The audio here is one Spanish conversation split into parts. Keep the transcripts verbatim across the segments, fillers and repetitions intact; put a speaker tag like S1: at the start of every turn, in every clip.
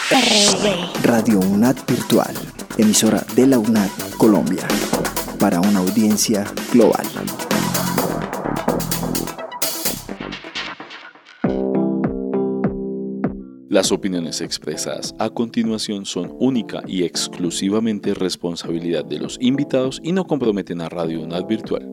S1: R V.
S2: Radio UNAD Virtual, emisora de la UNAD Colombia, para una audiencia global.
S3: Las opiniones expresadas a continuación son única y exclusivamente responsabilidad de los invitados y no comprometen a Radio UNAD Virtual.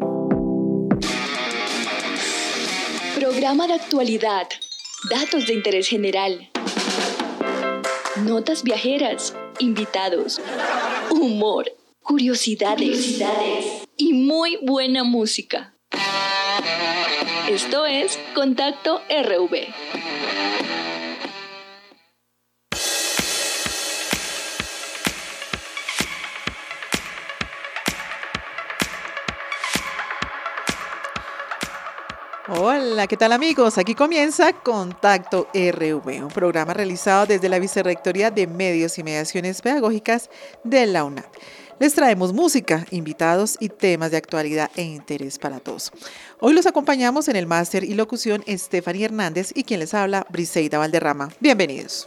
S1: Programa de actualidad, datos de interés general, notas viajeras, invitados, humor, curiosidades, curiosidades y muy buena música. Esto es Contacto R V.
S4: Hola, ¿qué tal amigos? Aquí comienza Contacto R V, un programa realizado desde la Vicerrectoría de Medios y Mediaciones Pedagógicas de la UNAD. Les traemos música, invitados y temas de actualidad e interés para todos. Hoy los acompañamos en el máster y locución Stephanie Hernández y quien les habla, Briseida Valderrama. Bienvenidos.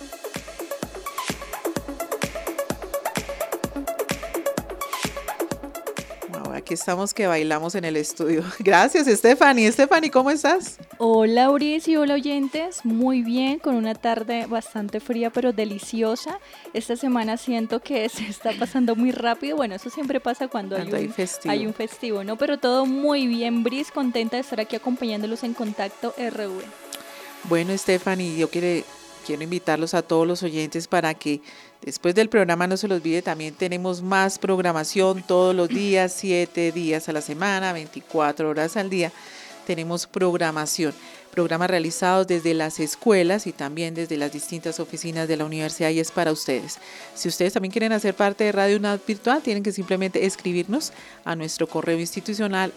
S4: Aquí estamos que bailamos en el estudio. Gracias, Stephanie. Stephanie, ¿cómo estás?
S5: Hola, Uris, y hola, oyentes. Muy bien, con una tarde bastante fría, pero deliciosa. Esta semana siento que se está pasando muy rápido. Bueno, eso siempre pasa cuando, cuando hay, un, hay, festivo. hay un festivo, ¿no? Pero todo muy bien, Bris. Contenta de estar aquí acompañándolos en Contacto R V.
S4: Bueno, Stephanie, yo quiero, quiero invitarlos a todos los oyentes para que después del programa no se los olvide, también tenemos más programación todos los días, siete días a la semana, veinticuatro horas al día. Tenemos programación, programas realizados desde las escuelas y también desde las distintas oficinas de la universidad y es para ustedes. Si ustedes también quieren hacer parte de Radio UNAD Virtual, tienen que simplemente escribirnos a nuestro correo institucional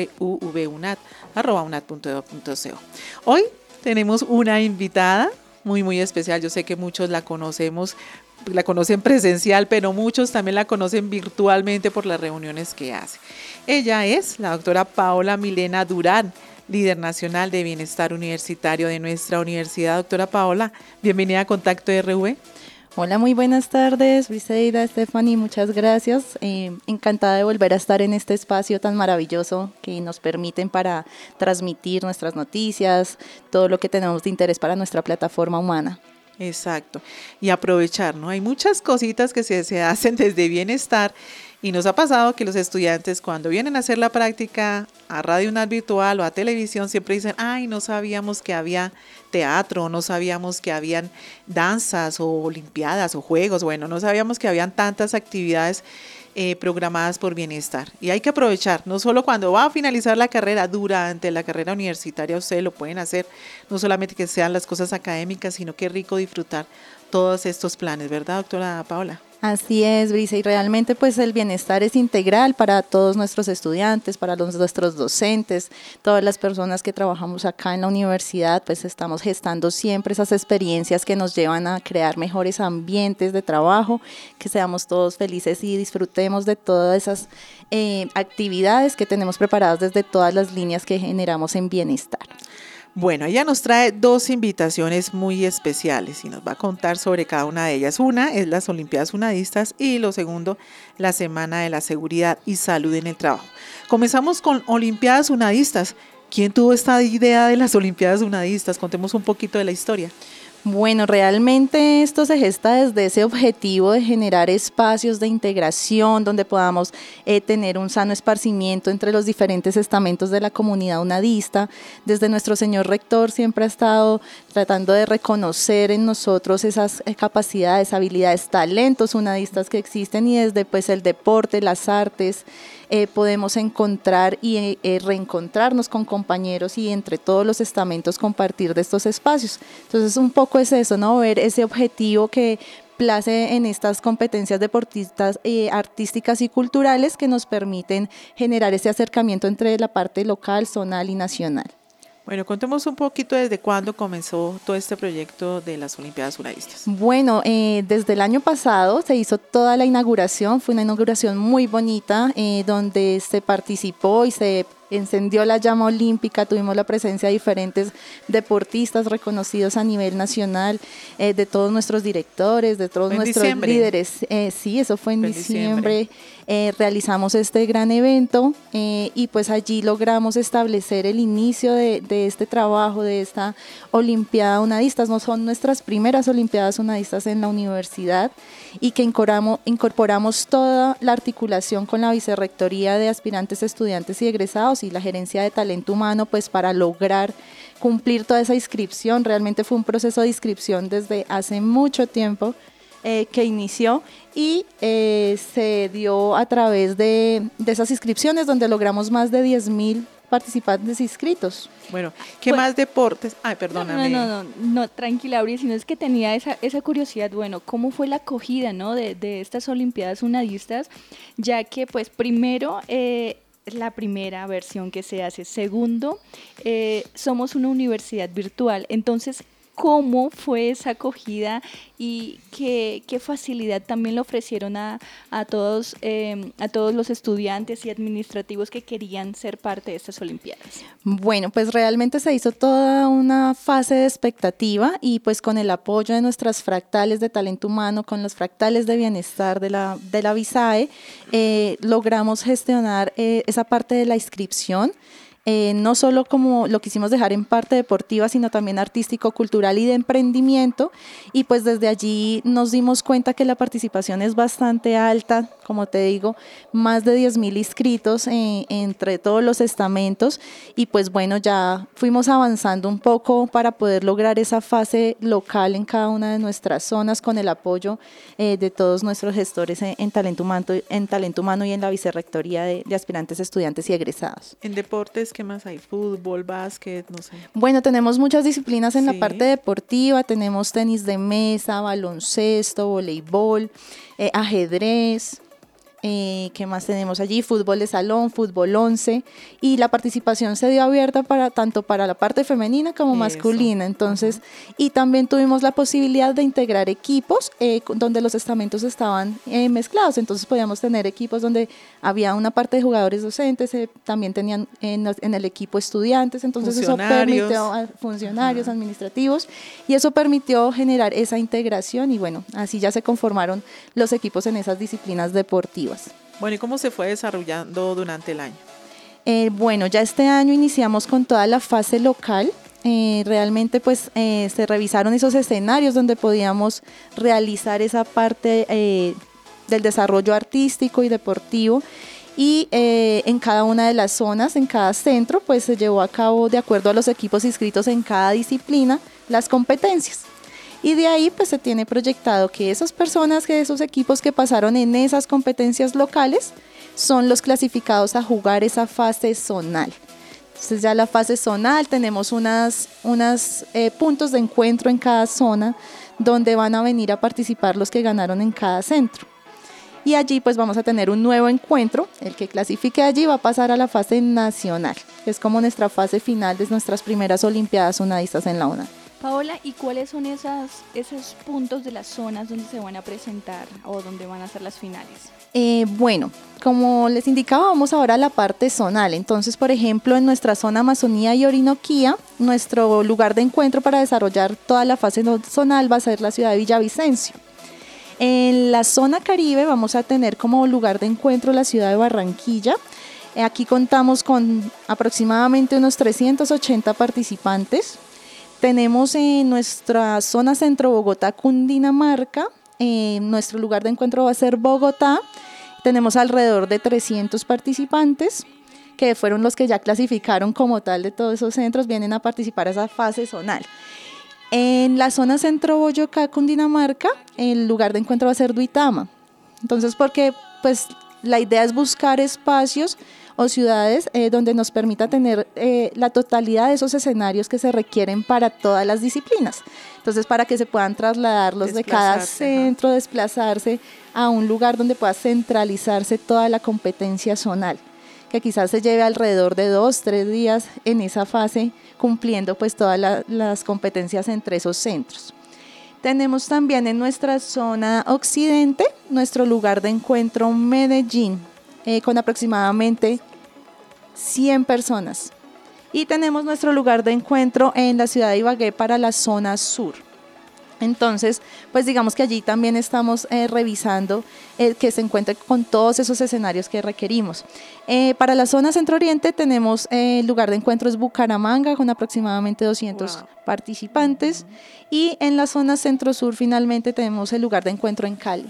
S4: ruvunad arroba unad punto edu punto co. Hoy tenemos una invitada muy, muy especial. Yo sé que muchos la conocemos, la conocen presencial, pero muchos también la conocen virtualmente por las reuniones que hace. Ella es la doctora Paola Milena Durán, líder nacional de bienestar universitario de nuestra universidad. Doctora Paola, bienvenida a Contacto R V.
S6: Hola, muy buenas tardes, Briseida, Stephanie, muchas gracias. Eh, encantada de volver a estar en este espacio tan maravilloso que nos permiten para transmitir nuestras noticias, todo lo que tenemos de interés para nuestra plataforma humana.
S4: Exacto, y aprovechar, ¿no? Hay muchas cositas que se, se hacen desde bienestar y nos ha pasado que los estudiantes cuando vienen a hacer la práctica a Radio UNAD Virtual o a televisión siempre dicen, ay, no sabíamos que había teatro, no sabíamos que habían danzas o olimpiadas o juegos, bueno, no sabíamos que habían tantas actividades Eh, programadas por bienestar y hay que aprovechar, no solo cuando va a finalizar la carrera, durante la carrera universitaria ustedes lo pueden hacer, no solamente que sean las cosas académicas, sino que rico disfrutar todos estos planes, ¿verdad, doctora Paola?
S6: Así es, Brisa, y realmente pues el bienestar es integral para todos nuestros estudiantes, para los, nuestros docentes, todas las personas que trabajamos acá en la universidad, pues estamos gestando siempre esas experiencias que nos llevan a crear mejores ambientes de trabajo, que seamos todos felices y disfrutemos de todas esas eh, actividades que tenemos preparadas desde todas las líneas que generamos en bienestar.
S4: Bueno, ella nos trae dos invitaciones muy especiales y nos va a contar sobre cada una de ellas. Una es las Olimpiadas Unadistas y lo segundo, la Semana de la Seguridad y Salud en el Trabajo. Comenzamos con Olimpiadas Unadistas. ¿Quién tuvo esta idea de las Olimpiadas Unadistas? Contemos un poquito de la historia.
S6: Bueno, realmente esto se gesta desde ese objetivo de generar espacios de integración donde podamos eh, tener un sano esparcimiento entre los diferentes estamentos de la comunidad unadista. Desde nuestro señor rector siempre ha estado tratando de reconocer en nosotros esas capacidades, habilidades, talentos unadistas que existen y desde pues el deporte, las artes, Eh, podemos encontrar y eh, reencontrarnos con compañeros y entre todos los estamentos compartir de estos espacios. Entonces un poco es eso, ¿no? Ver ese objetivo que place en estas competencias deportistas, eh, artísticas y culturales que nos permiten generar ese acercamiento entre la parte local, zonal y nacional.
S4: Bueno, contemos un poquito desde cuándo comenzó todo este proyecto de las Olimpiadas Unadistas.
S6: Bueno, eh, desde el año pasado se hizo toda la inauguración, fue una inauguración muy bonita eh, donde se participó y se encendió la llama olímpica, tuvimos la presencia de diferentes deportistas reconocidos a nivel nacional, eh, de todos nuestros directores, de todos nuestros diciembre. líderes. Eh, sí, eso fue en, fue en diciembre. diciembre. Eh, realizamos este gran evento eh, y pues allí logramos establecer el inicio de, de este trabajo, de esta Olimpiada Unadistas. No son nuestras primeras Olimpiadas Unadistas en la universidad y que incorporamos, incorporamos toda la articulación con la Vicerrectoría de Aspirantes, Estudiantes y Egresados y la Gerencia de Talento Humano pues para lograr cumplir toda esa inscripción. Realmente fue un proceso de inscripción desde hace mucho tiempo eh, que inició y eh, se dio a través de, de esas inscripciones donde logramos más de diez mil participantes inscritos.
S4: Bueno, ¿qué pues, más deportes? Ay, perdóname.
S5: No, no, no, no, tranquila, Abril, sino es que tenía esa, esa curiosidad, bueno, ¿cómo fue la acogida, ¿no? de, de estas Olimpiadas Unadistas? Ya que, pues, primero, eh, es la primera versión que se hace. Segundo, eh, somos una universidad virtual, entonces, ¿cómo fue esa acogida y qué, qué facilidad también le ofrecieron a, a, todos, eh, a todos los estudiantes y administrativos que querían ser parte de estas Olimpiadas?
S6: Bueno, pues realmente se hizo toda una fase de expectativa y pues con el apoyo de nuestras fractales de talento humano, con los fractales de bienestar de la, de la VISAE, eh, logramos gestionar eh, esa parte de la inscripción. Eh, no solo como lo quisimos dejar en parte deportiva, sino también artístico, cultural y de emprendimiento, y pues desde allí nos dimos cuenta que la participación es bastante alta, como te digo, más de diez mil inscritos eh, entre todos los estamentos, y pues bueno, ya fuimos avanzando un poco para poder lograr esa fase local en cada una de nuestras zonas con el apoyo eh, de todos nuestros gestores en, en, talento humano, en talento humano y en la Vicerrectoría de, de Aspirantes, Estudiantes y Egresados.
S4: En deportes, ¿qué más hay? Fútbol, básquet, no sé.
S6: Bueno, tenemos muchas disciplinas en sí. La parte deportiva, tenemos tenis de mesa, baloncesto, voleibol, eh, ajedrez. Eh, ¿Qué más tenemos allí? Fútbol de salón, fútbol once, y la participación se dio abierta para tanto para la parte femenina como Eso. masculina, entonces, uh-huh. y también tuvimos la posibilidad de integrar equipos eh, donde los estamentos estaban eh, mezclados, entonces podíamos tener equipos donde había una parte de jugadores docentes, eh, también tenían en, en el equipo estudiantes, entonces eso permitió a funcionarios, uh-huh. administrativos, y eso permitió generar esa integración y bueno, así ya se conformaron los equipos en esas disciplinas deportivas.
S4: Bueno, ¿y cómo se fue desarrollando durante el año?
S6: Eh, bueno, ya este año iniciamos con toda la fase local. Eh, realmente pues eh, se revisaron esos escenarios donde podíamos realizar esa parte eh, del desarrollo artístico y deportivo. Y eh, en cada una de las zonas, en cada centro, pues se llevó a cabo, de acuerdo a los equipos inscritos en cada disciplina, las competencias. Y de ahí pues se tiene proyectado que esas personas, que esos equipos que pasaron en esas competencias locales son los clasificados a jugar esa fase zonal. Entonces ya la fase zonal tenemos unas, unas eh, puntos de encuentro en cada zona donde van a venir a participar los que ganaron en cada centro. Y allí pues vamos a tener un nuevo encuentro, el que clasifique allí va a pasar a la fase nacional, que es como nuestra fase final de nuestras primeras Olimpiadas Unadistas en la UNAD.
S5: Paola, ¿y cuáles son esas, esos puntos de las zonas donde se van a presentar o donde van a ser las finales?
S6: Eh, bueno, como les indicaba, vamos ahora a la parte zonal. Entonces, por ejemplo, en nuestra zona Amazonía y Orinoquía, nuestro lugar de encuentro para desarrollar toda la fase zonal va a ser la ciudad de Villavicencio. En la zona Caribe vamos a tener como lugar de encuentro la ciudad de Barranquilla. Aquí contamos con aproximadamente unos trescientos ochenta participantes. Tenemos en nuestra zona centro Bogotá, Cundinamarca, eh, nuestro lugar de encuentro va a ser Bogotá. Tenemos alrededor de trescientos participantes, que fueron los que ya clasificaron como tal de todos esos centros, vienen a participar a esa fase zonal. En la zona centro Boyacá, Cundinamarca, el lugar de encuentro va a ser Duitama. Entonces, porque pues la idea es buscar espacios o ciudades eh, donde nos permita tener eh, la totalidad de esos escenarios que se requieren para todas las disciplinas. Entonces, para que se puedan trasladarlos de cada centro, ¿no? Desplazarse a un lugar donde pueda centralizarse toda la competencia zonal, que quizás se lleve alrededor de dos, tres días en esa fase, cumpliendo pues todas la, las competencias entre esos centros. Tenemos también en nuestra zona occidente, nuestro lugar de encuentro Medellín, eh, con aproximadamente cien personas. Y tenemos nuestro lugar de encuentro en la ciudad de Ibagué para la zona sur. Entonces, pues digamos que allí también estamos eh, revisando eh, que se encuentre con todos esos escenarios que requerimos. Eh, para la zona centro-oriente tenemos eh, el lugar de encuentro es Bucaramanga con aproximadamente doscientos wow. participantes uh-huh. y en la zona centro-sur finalmente tenemos el lugar de encuentro en Cali.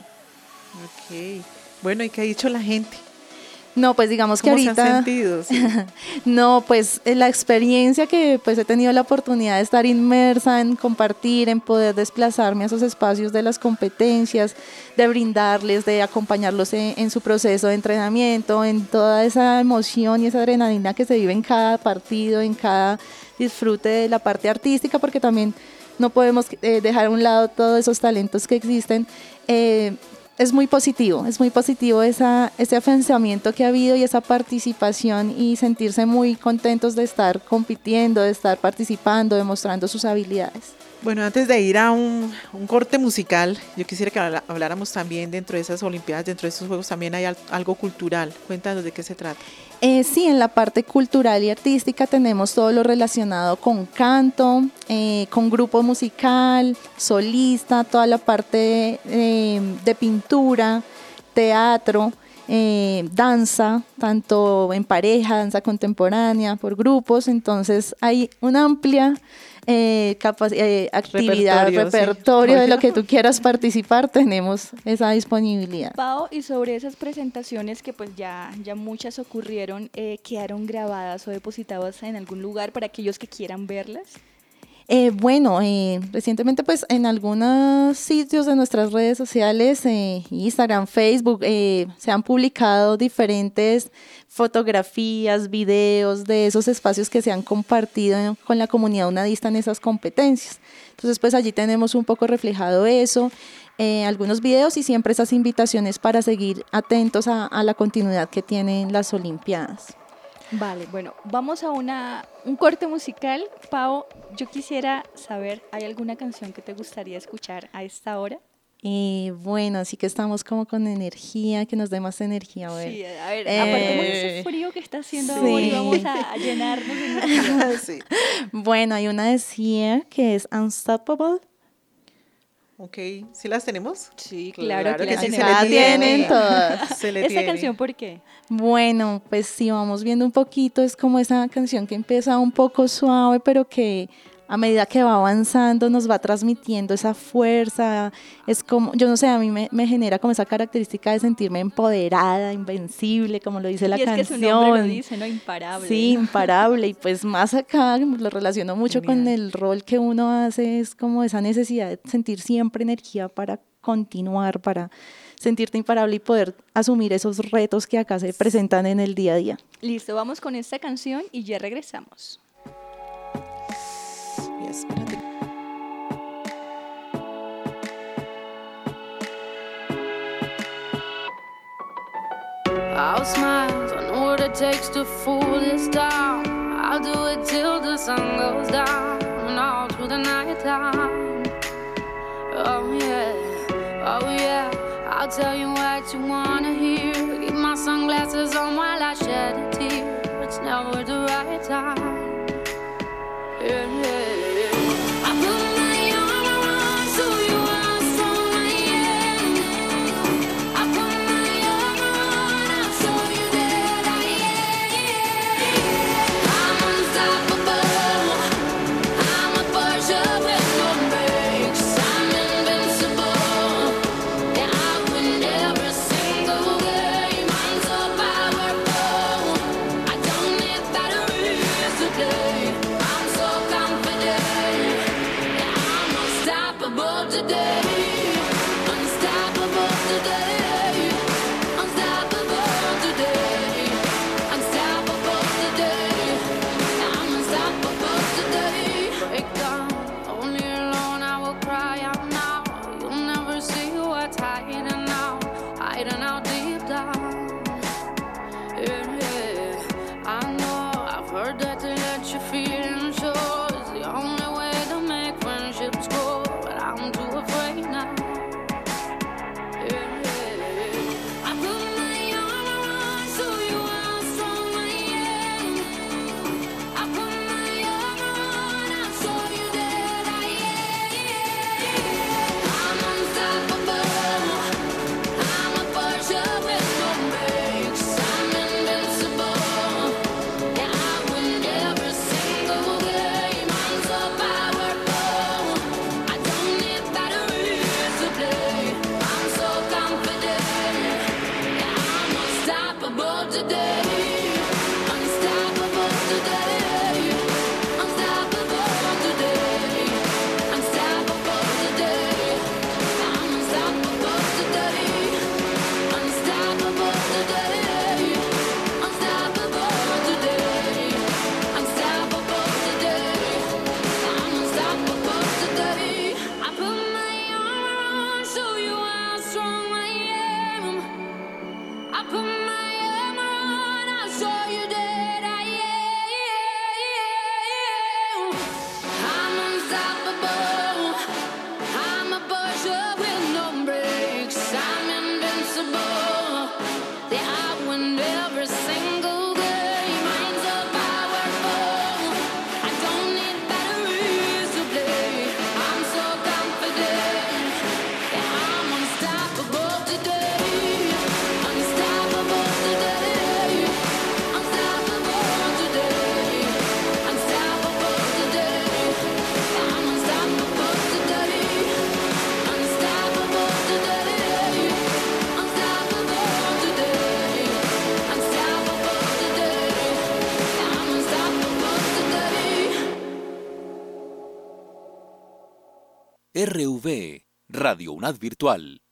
S4: Ok, bueno, ¿y qué ha dicho la gente?
S6: No, pues digamos que ahorita...
S4: ¿Cómo se han sentido? Sí.
S6: No, pues la experiencia que pues he tenido la oportunidad de estar inmersa en compartir, en poder desplazarme a esos espacios de las competencias, de brindarles, de acompañarlos en, en su proceso de entrenamiento, en toda esa emoción y esa adrenalina que se vive en cada partido, en cada disfrute de la parte artística, porque también no podemos eh, dejar a un lado todos esos talentos que existen. Eh, Es muy positivo, es muy positivo esa, ese afianzamiento que ha habido y esa participación y sentirse muy contentos de estar compitiendo, de estar participando, demostrando sus habilidades.
S4: Bueno, antes de ir a un, un corte musical, yo quisiera que habláramos también dentro de esas Olimpiadas, dentro de esos Juegos también hay algo cultural. Cuéntanos de qué se trata.
S6: Eh, sí, en la parte cultural y artística tenemos todo lo relacionado con canto, eh, con grupo musical, solista, toda la parte eh, de pintura, teatro, eh, danza, tanto en pareja, danza contemporánea, por grupos. Entonces hay una amplia eh, capac- eh, actividad, repertorio, repertorio sí. de lo que tú quieras participar, tenemos esa disponibilidad.
S5: Pau, y sobre esas presentaciones que pues ya, ya muchas ocurrieron, eh, ¿quedaron grabadas o depositadas en algún lugar para aquellos que quieran verlas?
S6: Eh, bueno, eh, recientemente pues en algunos sitios de nuestras redes sociales, eh, Instagram, Facebook, eh, se han publicado diferentes fotografías, videos de esos espacios que se han compartido con la comunidad unadista en esas competencias. Entonces pues allí tenemos un poco reflejado eso, eh, algunos videos y siempre esas invitaciones para seguir atentos a, a la continuidad que tienen las Olimpiadas.
S5: Vale, bueno, vamos a una, un corte musical. Pau, yo quisiera saber, ¿hay alguna canción que te gustaría escuchar a esta hora?
S6: Eh, bueno, así que estamos como con energía, que nos dé más energía. A ver,
S5: sí, a ver, eh, apartemos ese frío que está haciendo sí. ahora y vamos a, a llenarnos de energía.
S6: Sí. Bueno, hay una de Sia que es Unstoppable.
S4: Ok, ¿sí las tenemos?
S5: Sí, claro, claro que,
S6: que
S5: las
S6: sí, se la tienen todas.
S5: Se le ¿Esta tiene. Canción por qué?
S6: Bueno, pues si vamos viendo un poquito, es como esa canción que empieza un poco suave, pero que a medida que va avanzando nos va transmitiendo esa fuerza. Es como, yo no sé, a mí me, me genera como esa característica de sentirme empoderada, invencible, como lo dice la
S5: y es
S6: canción.
S5: Que su nombre lo dice, ¿no? Imparable.
S6: Sí, imparable. Y pues más acá lo relaciono mucho Genial. Con el rol que uno hace, es como esa necesidad de sentir siempre energía para continuar, para sentirte imparable y poder asumir esos retos que acá se presentan en el día a día.
S5: Listo, vamos con esta canción y ya regresamos.
S4: Espérate.
S7: I'll smile, I know what it takes to fool this town. I'll do it till the sun goes down and all through the night time. Oh yeah, oh yeah, I'll tell you what you wanna hear. Keep my sunglasses on while I shed a tear. It's never the right time. Yeah, yeah, yeah. I put my arm around so you are strong, I am. I put my arm around, I'll show you that I am. I'm unstoppable. I'm a Porsche with no brakes. I'm invincible. Yeah, I win every single game. I'm so powerful. I don't need batteries today. I'm so confident. Yeah, I'm unstoppable today. Unstoppable today. Unstoppable today. Unstoppable today. I'm unstoppable today. Break down, only alone I will cry out now. You'll never see what's hiding out, hiding out deep down. Yeah, yeah. I know, I've heard that to let your feelings show is the only way to make friendships grow, but I'm too afraid
S8: R V, Radio UNAD Virtual.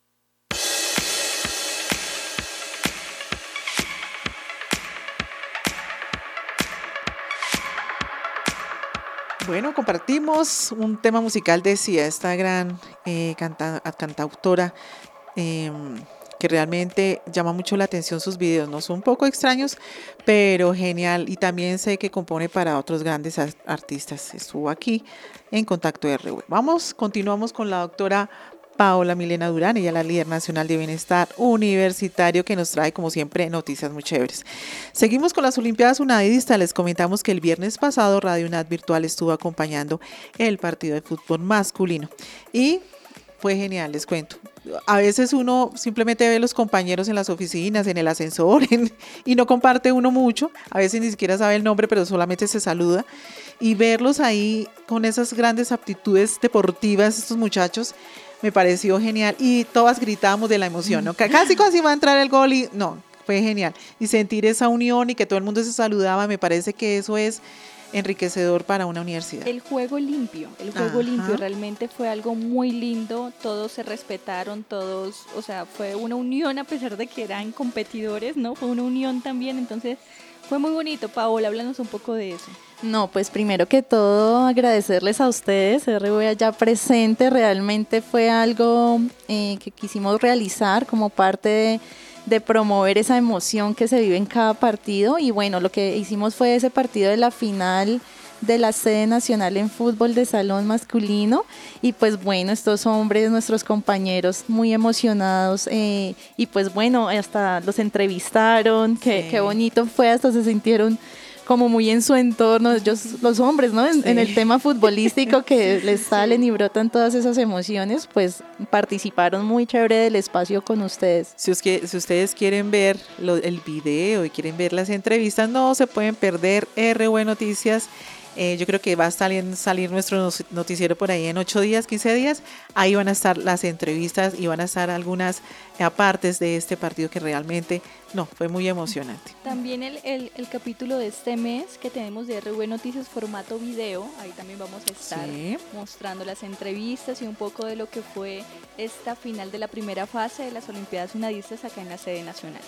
S4: Bueno, compartimos un tema musical, decía esta gran eh, canta, cantautora eh, que realmente llama mucho la atención sus videos, no son un poco extraños, pero genial, y también sé que compone para otros grandes artistas. Estuvo aquí en Contacto R W. Vamos, continuamos con la doctora Paola Milena Durán, ella es la líder nacional de bienestar universitario, que nos trae como siempre noticias muy chéveres. Seguimos con las Olimpiadas UNADistas. Les comentamos que el viernes pasado Radio UNAD Virtual estuvo acompañando el partido de fútbol masculino y fue genial, les cuento. A veces uno simplemente ve los compañeros en las oficinas, en el ascensor, en, y no comparte uno mucho. A veces ni siquiera sabe el nombre, pero solamente se saluda. Y verlos ahí con esas grandes aptitudes deportivas, estos muchachos, me pareció genial. Y todas gritábamos de la emoción, ¿no? Casi casi va a entrar el gol y no, fue genial. Y sentir esa unión y que todo el mundo se saludaba, me parece que eso es enriquecedor para una universidad.
S5: El juego limpio, el juego Ajá. limpio realmente fue algo muy lindo, todos se respetaron, todos, o sea, fue una unión a pesar de que eran competidores, ¿no? Fue una unión también, entonces fue muy bonito. Paola, háblanos un poco de eso.
S6: No, pues primero que todo agradecerles a ustedes, R W allá presente, realmente fue algo eh, que quisimos realizar como parte de de promover esa emoción que se vive en cada partido, y bueno, lo que hicimos fue ese partido de la final de la sede nacional en fútbol de salón masculino, y pues bueno, estos hombres, nuestros compañeros muy emocionados, eh, y pues bueno, hasta los entrevistaron, qué, sí. qué bonito fue, hasta se sintieron como muy en su entorno, ellos, los hombres, ¿no? En, sí. en el tema futbolístico que les salen y brotan todas esas emociones, pues participaron muy chévere del espacio con ustedes.
S4: Si, os que, si ustedes quieren ver lo, el video y quieren ver las entrevistas, no se pueden perder R W Noticias. Eh, yo creo que va a salir, salir nuestro noticiero por ahí en ocho días, quince días. Ahí van a estar las entrevistas y van a estar algunas apartes de este partido que realmente, no, fue muy emocionante.
S5: También el, el, el capítulo de este mes que tenemos de R W Noticias formato video, ahí también vamos a estar sí. mostrando las entrevistas y un poco de lo que fue esta final de la primera fase de las Olimpiadas UNADistas acá en la sede nacional.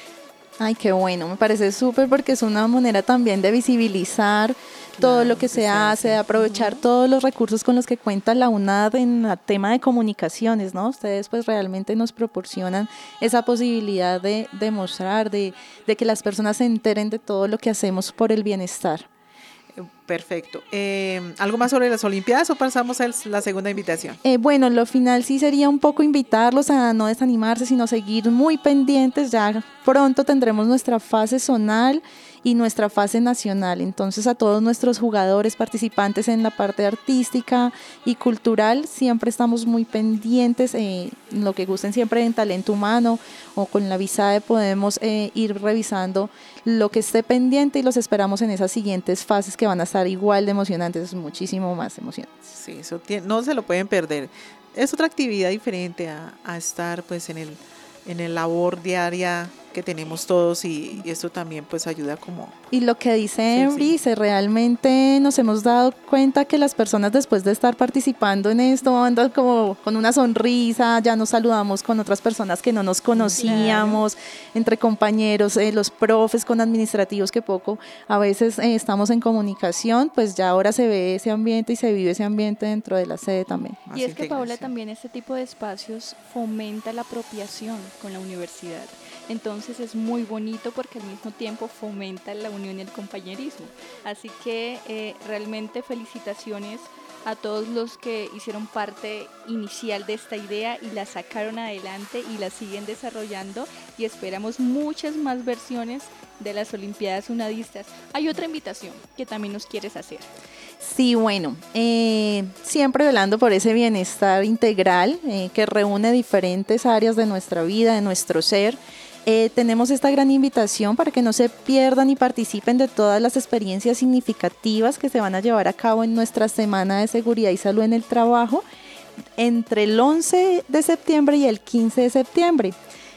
S6: Ay, qué bueno, me parece súper porque es una manera también de visibilizar todo claro, lo que se hace, de aprovechar uh-huh. todos los recursos con los que cuenta la UNAD en el tema de comunicaciones, ¿no? Ustedes pues realmente nos proporcionan esa posibilidad de, de mostrar, de, de que las personas se enteren de todo lo que hacemos por el bienestar.
S4: Perfecto. Eh, ¿Algo más sobre las Olimpiadas o pasamos a la segunda invitación?
S6: Eh, bueno, lo final sí sería un poco invitarlos a no desanimarse, sino seguir muy pendientes. Ya pronto tendremos nuestra fase zonal y nuestra fase nacional. Entonces a todos nuestros jugadores participantes en la parte artística y cultural siempre estamos muy pendientes, eh, lo que gusten siempre en talento humano o con la VISADE podemos eh, ir revisando lo que esté pendiente y los esperamos en esas siguientes fases que van a estar igual de emocionantes, muchísimo más emocionantes.
S4: Sí, eso tiene, no se lo pueden perder. Es otra actividad diferente a, a estar pues en el en el labor diaria que tenemos todos y, y esto también pues ayuda como...
S6: Y lo que dice Embry, sí, sí. realmente nos hemos dado cuenta que las personas después de estar participando en esto andan como con una sonrisa, ya nos saludamos con otras personas que no nos conocíamos, claro. entre compañeros, eh, los profes con administrativos que poco a veces eh, estamos en comunicación, pues ya ahora se ve ese ambiente y se vive ese ambiente dentro de la sede también.
S5: Y es que Paola, también este tipo de espacios fomenta la apropiación con la universidad. Entonces es muy bonito porque al mismo tiempo fomenta la unión y el compañerismo. Así que eh, realmente felicitaciones a todos los que hicieron parte inicial de esta idea y la sacaron adelante y la siguen desarrollando y esperamos muchas más versiones de las Olimpiadas UNADistas. Hay otra invitación que también nos quieres hacer.
S6: Sí, bueno, eh, siempre velando por ese bienestar integral eh, que reúne diferentes áreas de nuestra vida, de nuestro ser. Eh, tenemos esta gran invitación para que no se pierdan y participen de todas las experiencias significativas que se van a llevar a cabo en nuestra Semana de Seguridad y Salud en el Trabajo entre el once de septiembre y el quince de septiembre.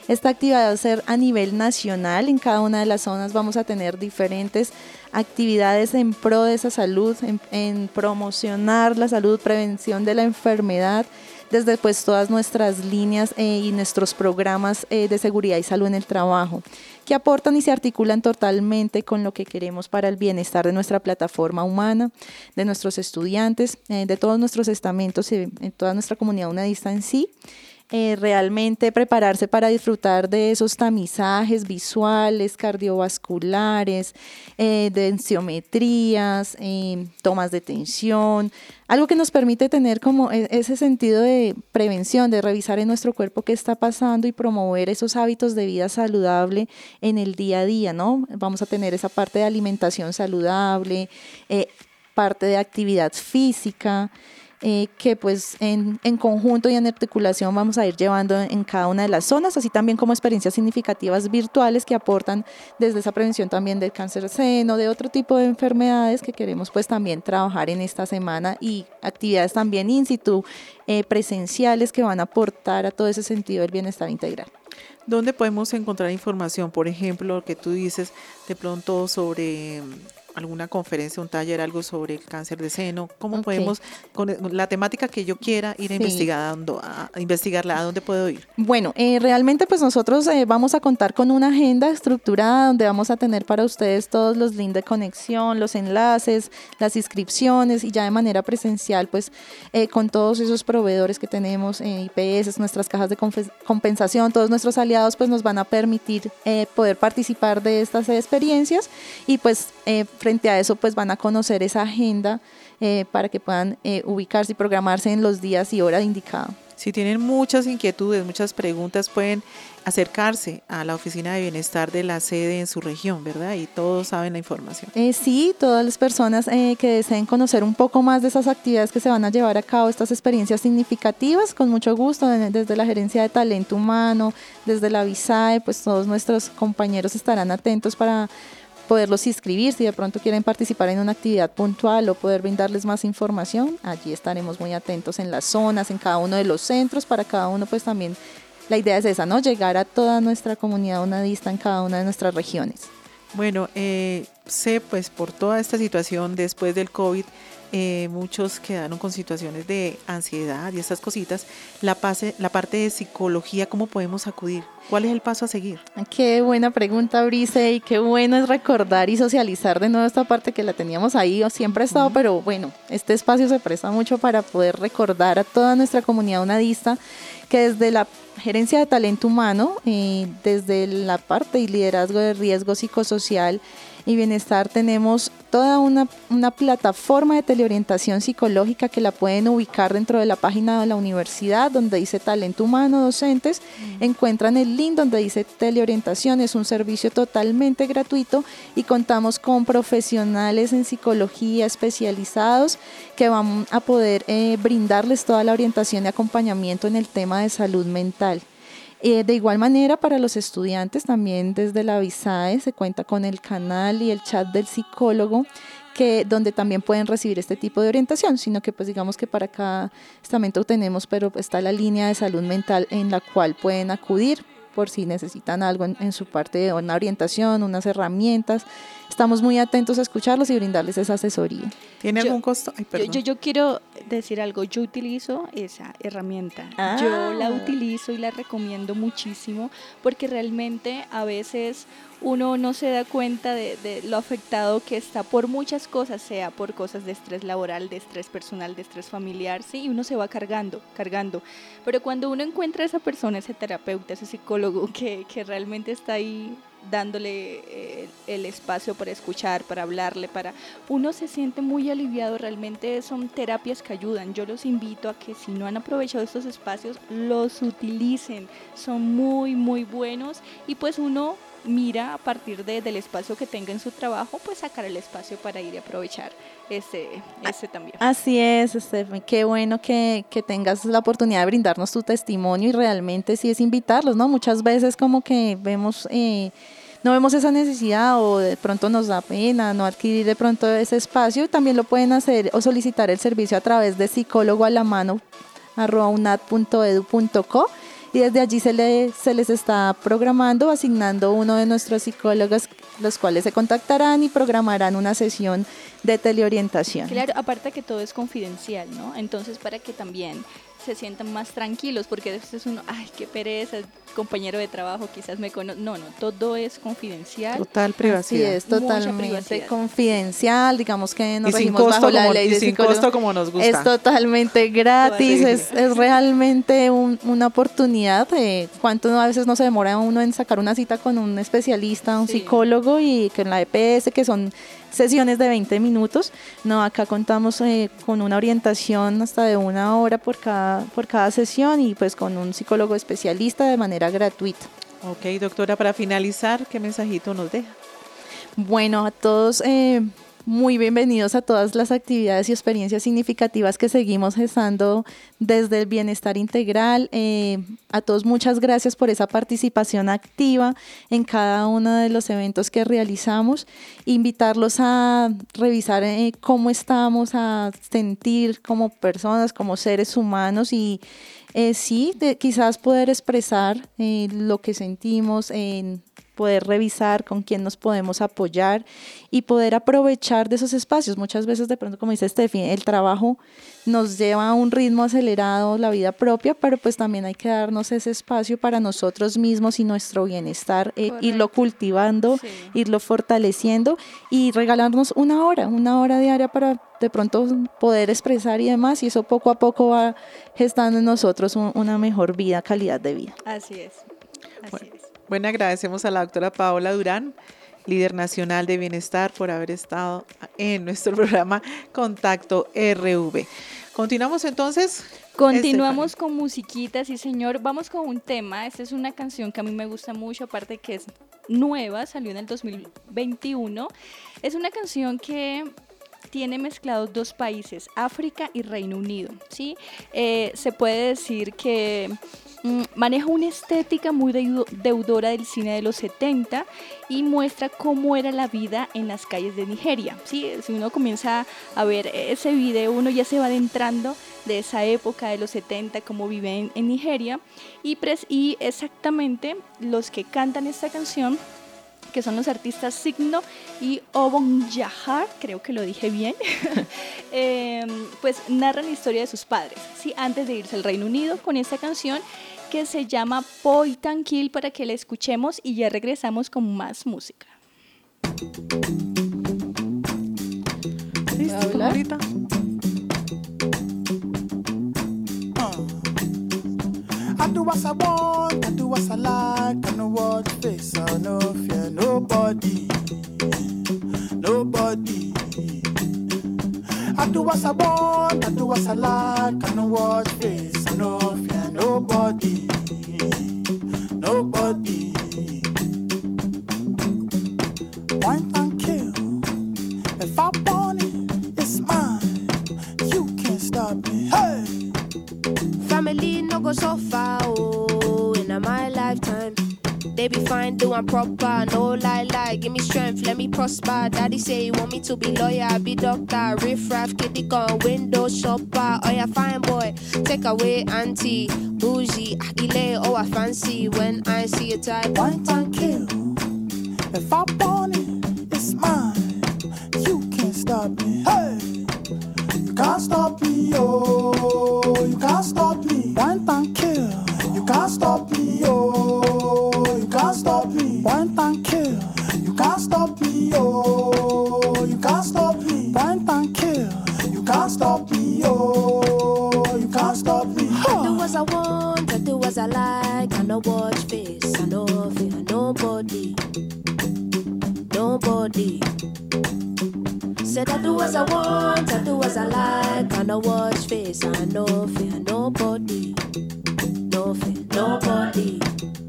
S6: Esta actividad va a ser a nivel nacional. En cada una de las zonas vamos a tener diferentes actividades en pro de esa salud, en, en promocionar la salud, prevención de la enfermedad, desde pues todas nuestras líneas eh, y nuestros programas eh, de seguridad y salud en el trabajo, que aportan y se articulan totalmente con lo que queremos para el bienestar de nuestra plataforma humana, de nuestros estudiantes, eh, de todos nuestros estamentos y de toda nuestra comunidad unadista en sí. Eh, realmente prepararse para disfrutar de esos tamizajes visuales, cardiovasculares, eh, densitometrías, eh, tomas de tensión, algo que nos permite tener como ese sentido de prevención, de revisar en nuestro cuerpo qué está pasando y promover esos hábitos de vida saludable en el día a día, ¿no? Vamos a tener esa parte de alimentación saludable, eh, parte de actividad física, Eh, que pues en, en conjunto y en articulación vamos a ir llevando en cada una de las zonas, así también como experiencias significativas virtuales que aportan desde esa prevención también del cáncer de seno, de otro tipo de enfermedades que queremos pues también trabajar en esta semana, y actividades también in situ, eh, presenciales, que van a aportar a todo ese sentido del bienestar integral.
S4: ¿Dónde podemos encontrar información? Por ejemplo, lo que tú dices de pronto sobre alguna conferencia, un taller, algo sobre el cáncer de seno. ¿Cómo okay. podemos, con la temática que yo quiera, ir a, sí. investigando, a, a investigarla? ¿A dónde puedo ir?
S6: Bueno, eh, realmente pues nosotros eh, vamos a contar con una agenda estructurada donde vamos a tener para ustedes todos los links de conexión, los enlaces, las inscripciones, y ya de manera presencial pues eh, con todos esos proveedores que tenemos, eh, I P S, nuestras cajas de compensación, todos nuestros aliados pues nos van a permitir eh, poder participar de estas experiencias, y pues eh, frente a eso pues van a conocer esa agenda eh, para que puedan eh, ubicarse y programarse en los días y horas indicados.
S4: Si tienen muchas inquietudes, muchas preguntas, pueden acercarse a la oficina de bienestar de la sede en su región, ¿verdad? Y todos saben la información.
S6: Eh, sí, todas las personas eh, que deseen conocer un poco más de esas actividades que se van a llevar a cabo, estas experiencias significativas, con mucho gusto, desde la Gerencia de Talento Humano, desde la VISAE, pues todos nuestros compañeros estarán atentos para poderlos inscribir. Si de pronto quieren participar en una actividad puntual o poder brindarles más información, allí estaremos muy atentos en las zonas, en cada uno de los centros. Para cada uno pues también la idea es esa, ¿no? Llegar a toda nuestra comunidad unadista en cada una de nuestras regiones.
S4: Bueno, eh, sé pues por toda esta situación después del COVID, eh, muchos quedaron con situaciones de ansiedad y estas cositas. La, pase, la parte de psicología, ¿cómo podemos acudir? ¿Cuál es el paso a seguir?
S6: Qué buena pregunta, Brice, y qué bueno es recordar y socializar de nuevo esta parte que la teníamos ahí, o siempre ha estado, uh-huh. pero bueno, este espacio se presta mucho para poder recordar a toda nuestra comunidad unadista que desde la Gerencia de Talento Humano, eh, desde la parte y liderazgo de riesgo psicosocial y bienestar, tenemos toda una, una plataforma de teleorientación psicológica que la pueden ubicar dentro de la página de la universidad, donde dice Talento Humano Docentes. Mm. Encuentran el link donde dice teleorientación. Es un servicio totalmente gratuito y contamos con profesionales en psicología especializados que van a poder eh, brindarles toda la orientación y acompañamiento en el tema de salud mental. Eh, de igual manera, para los estudiantes también desde la VISAE se cuenta con el canal y el chat del psicólogo, que donde también pueden recibir este tipo de orientación, sino que pues digamos que para cada estamento tenemos, pero está la línea de salud mental en la cual pueden acudir por si necesitan algo en, en su parte de una orientación, unas herramientas. Estamos muy atentos a escucharlos y brindarles esa asesoría.
S4: ¿Tiene
S5: yo,
S4: algún costo? Ay,
S5: yo, yo, yo quiero decir algo. Yo utilizo esa herramienta. Ah. Yo la utilizo y la recomiendo muchísimo porque realmente a veces uno no se da cuenta de, de lo afectado que está por muchas cosas, sea por cosas de estrés laboral, de estrés personal, de estrés familiar, sí, y uno se va cargando, cargando. Pero cuando uno encuentra a esa persona, ese terapeuta, ese psicólogo que, que realmente está ahí dándole eh, el espacio para escuchar, para hablarle, para uno se siente muy aliviado. Realmente son terapias que ayudan. Yo los invito a que si no han aprovechado estos espacios, los utilicen. Son muy, muy buenos y pues uno mira a partir de, del espacio que tenga en su trabajo, pues sacar el espacio para ir a aprovechar ese, ese también.
S6: Así es, Stephen, qué bueno que, que tengas la oportunidad de brindarnos tu testimonio y realmente sí es invitarlos, ¿no? Muchas veces como que vemos, eh, no vemos esa necesidad o de pronto nos da pena no adquirir de pronto ese espacio. También lo pueden hacer o solicitar el servicio a través de psicólogo a la mano arroba unad punto edu punto co. y desde allí se, le, se les está programando, asignando uno de nuestros psicólogos, los cuales se contactarán y programarán una sesión de teleorientación.
S5: Claro, aparte que todo es confidencial, ¿no? Entonces, para que también se sientan más tranquilos, porque a veces uno, ay, qué pereza, compañero de trabajo, quizás me conoce. No, no, todo es confidencial.
S4: Total privacidad.
S6: Sí, es totalmente confidencial, digamos que nos regimos bajo
S4: como,
S6: la ley de
S4: y sin costo como nos gusta.
S6: Es totalmente gratis, es, es realmente un, una oportunidad. De cuánto a veces no se demora uno en sacar una cita con un especialista, un sí. psicólogo, y con la E P S, que son sesiones de veinte minutos. No, acá contamos eh, con una orientación hasta de una hora por cada, por cada sesión, y pues con un psicólogo especialista de manera gratuita.
S4: Ok, doctora, para finalizar, ¿qué mensajito nos deja?
S6: Bueno, a todos eh, muy bienvenidos a todas las actividades y experiencias significativas que seguimos gestando desde el bienestar integral. Eh, a todos muchas gracias por esa participación activa en cada uno de los eventos que realizamos. Invitarlos a revisar eh, cómo estamos, a sentir como personas, como seres humanos, y eh, sí, de, quizás poder expresar eh, lo que sentimos, en poder revisar con quién nos podemos apoyar y poder aprovechar de esos espacios. Muchas veces, de pronto, como dice Steffi, el trabajo nos lleva a un ritmo acelerado, la vida propia, pero pues también hay que darnos ese espacio para nosotros mismos y nuestro bienestar, eh, irlo cultivando, sí. irlo fortaleciendo, y regalarnos una hora, una hora diaria para de pronto poder expresar y demás, y eso poco a poco va gestando en nosotros un, una mejor vida, calidad de vida.
S5: Así es, así
S4: bueno.
S5: es.
S4: Bueno, agradecemos a la doctora Paola Durán, líder nacional de bienestar, por haber estado en nuestro programa Contacto R V. Continuamos entonces.
S5: Continuamos con musiquita, sí señor. Vamos con un tema. Esta es una canción que a mí me gusta mucho, aparte que es nueva, salió en el dos mil veintiuno. Es una canción que tiene mezclados dos países, África y Reino Unido, ¿sí? Eh, se puede decir que mm, maneja una estética muy deudora del cine de los setenta y muestra cómo era la vida en las calles de Nigeria, ¿sí? Si uno comienza a ver ese video, uno ya se va adentrando de esa época de los setenta, cómo viven en Nigeria, y, pres- y exactamente los que cantan esta canción, que son los artistas Signo y Obon Yahar, creo que lo dije bien, eh, pues narran la historia de sus padres, ¿sí? Antes de irse al Reino Unido, con esta canción que se llama Boy Tranquil, para que la escuchemos y ya regresamos con más música.
S4: ¿Listo, ahorita?
S9: I do what I want, I do what I like, I know what face, I no fear nobody, nobody. I do what I want, I do what I like, I know what face, I no fear nobody, nobody. Wine and kill, if I want it, it's mine, you can't stop me, hey!
S10: Family no go so far, oh, in my lifetime. They be fine, doing proper, no lie, lie. Give me strength, let me prosper. Daddy say he want me to be lawyer, be doctor. Riff raff, kitty gun, window shopper. Oh yeah, fine boy, take away auntie, bougie, agile, oh I fancy. When I see a type,
S9: one time kill. If I want it, it's mine. You can't stop me, hey! You can't stop me, oh, you can't stop me. One time kill. You can't stop me, oh, you can't stop me. One time kill. You can't stop me, oh, you can't stop me. One time kill. You can't stop me, oh, you can't stop me.
S10: I do as I want, I do as I like. I know watch face, I know fear nobody, nobody. Said I do as I want, I do as I like. I know watch face, I know fear nobody, no fear nobody.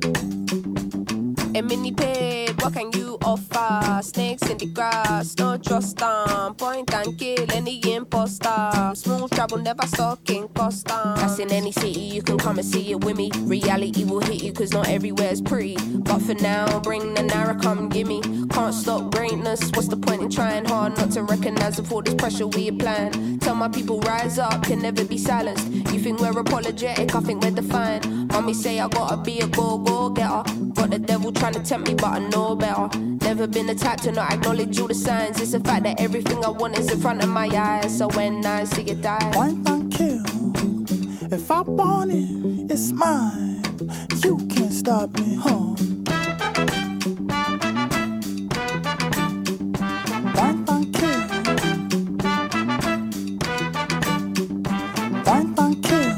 S10: A mini paid, what can you offer? Snakes in the grass, no trust them. Point and kill any imposter. Smooth travel, never stalking. Costa. That's in any city, you can come and see it with me. Reality will hit you cause not everywhere's pretty. But for now, bring the Nara, come gimme. Can't stop greatness, what's the point in trying hard not to recognize of all this pressure we applying? Tell my people rise up, can never be silenced. You think we're apologetic, I think we're defiant. Mommy say I gotta be a go-go-getter. Got the devil trying to tempt me but I know better. Never been the type to not acknowledge all the signs. It's the fact that everything I want is in front of my eyes. So when I see it die,
S9: one thing kill. If I want it, it's mine. You can't stop me, huh? One thing kill. One thing kill.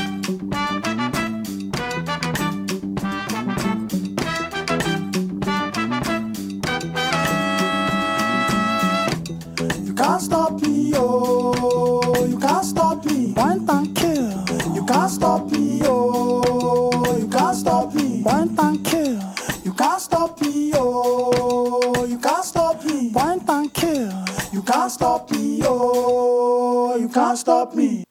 S9: You can't stop me, oh, you can't stop me. One thing kill. You can't stop me, oh, you can't stop me. One thing kill. You can't stop me, oh, you can't stop me. One thing kill. You can't stop me, oh, you can't stop me.